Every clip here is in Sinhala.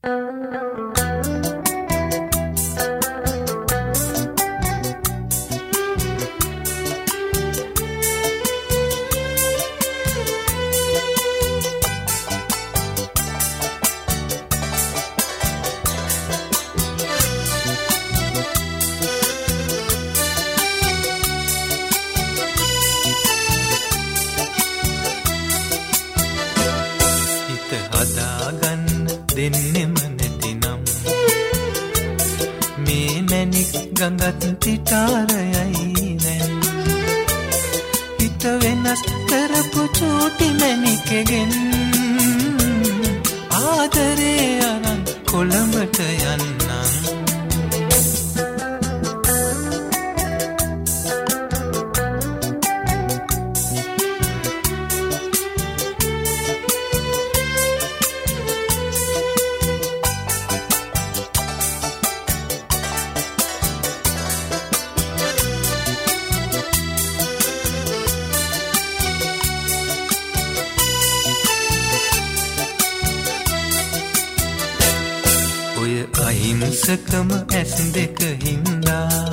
හදාගන්න දෙන්නෙම නැතිනම් මේ මැණික් ගඟත් පිටාරයයි නැන් හිත වෙනස් කරපු චූටි මැණිකගෙන් ආදරේ අරන් කොළඹට යන්නම් ඔය අහිංසකම ඇස් දෙක හින්දා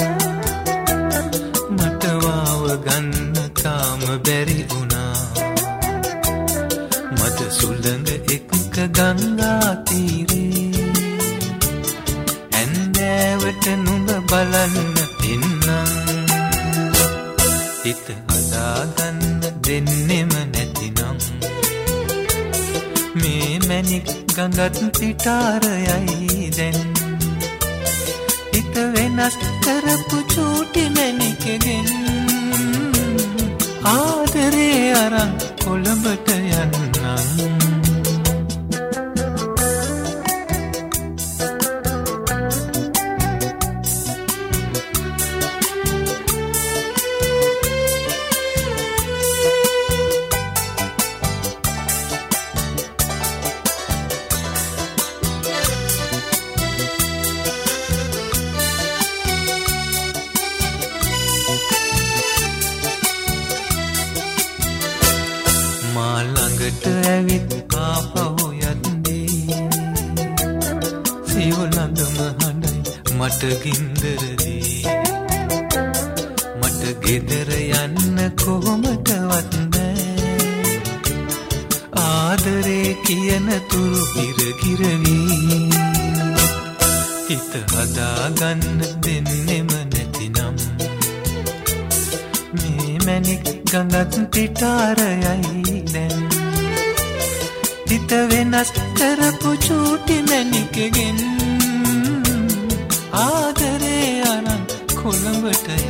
මට වාව ගන්න තාම බැරි වුණා මට සුළඟ එක්ක ගංගා තීරේ ඇන්දෑවට නුඹ බලන්න එන්නම් හිත හදාගන්න දෙන්නෙම නැතිනම් මේ මැණික් ගඟත් පිටාරයයි දැන් හිත වෙනස් කරපු චූටි මැණිකගෙන් ආදරේ අරන් කොළඹට යන්නම් මා ළඟට ඇවිත් ආපහු යද්දී සිවුලඟම හඬයි මට ගින්දරදී මට ගෙදර යන්න කොහොමදවත් බෑ ආදරේ කියන තුරු කිරකිරවි හිත හදාගන්න දෙන්නෙම නැතිනම් මේ මැණික් ගඟත් පිටාරයයි දැන් හිත වෙනස් කරපු චූටි මැණිකගෙන් ආදරේ අරන් කොළඹට